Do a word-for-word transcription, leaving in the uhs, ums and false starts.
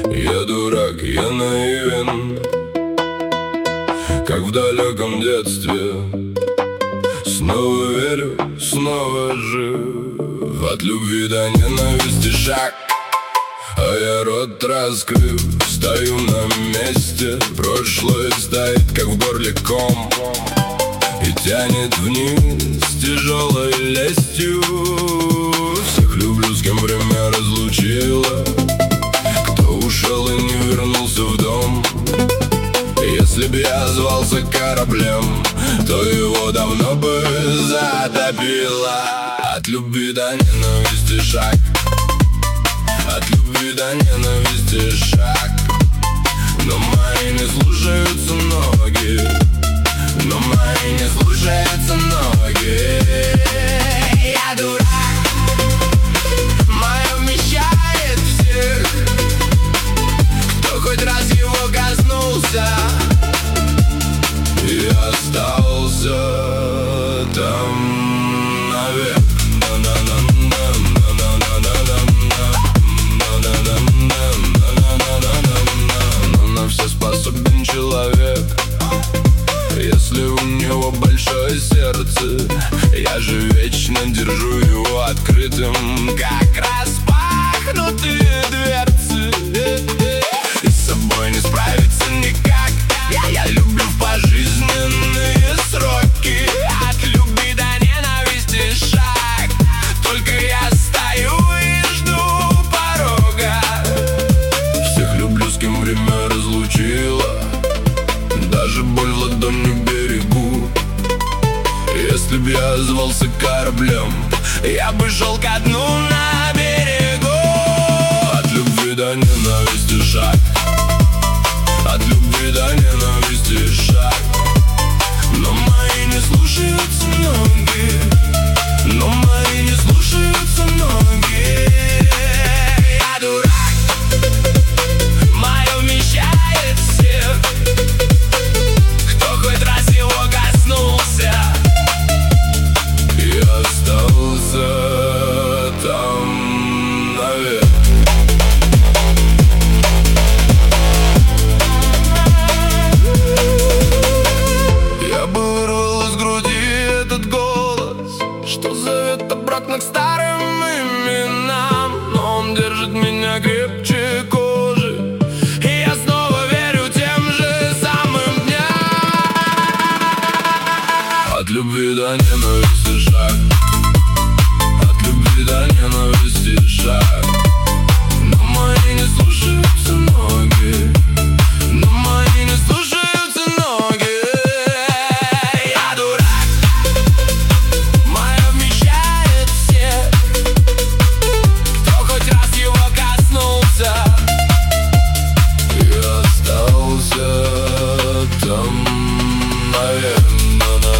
Я дурак, я наивен, как в далеком детстве. Снова верю, снова жив. От любви до ненависти шаг, а я рот раскрыв, стою на месте. Прошлое стоит, как в горле ком, и тянет вниз тяжелой лестью. Всех люблю, с кем время разлучило, кто ушел и не вернулся в дом. Если б я звался кораблем, то его давно бы затопило. От любви до ненависти шаг, от любви до ненависти шаг. Но мои не слушаются ноги, но мои не слушаются ноги. Я дурак, мое вмещает всех, кто хоть раз его коснулся и остался там навек. Но на все способен человек, если у него большое сердце. Я же вечно держу его открытым, как распахнутые дверцы. И с собой не справиться никак. Я, я люблю в пожизненные сроки. От любви до ненависти шаг, только я стою и жду порога. Всех люблю, с кем время разлучило, даже боль в ладони берегу. Если б я звался кораблем, я бы шел ко дну на берегу. От любви до ненависти шаг, от любви до ненависти шаг. Но мои не слушаются ноги, но мои не слушаются ноги. Я дурак, мое вмещает всех, кто хоть раз его коснулся и остался там навек. Я бы вырвал из груди этот голос, что зовет обратно к старым именам. Но он держит меня крепче кожи, и я снова верю тем же самым дням. От любви до ненависти шаг, от любви до ненависти шаг. Но мои не слушаются ноги, но мои не слушаются ноги. Я дурак, мое вмещает всех, кто хоть раз его коснулся и остался там навек.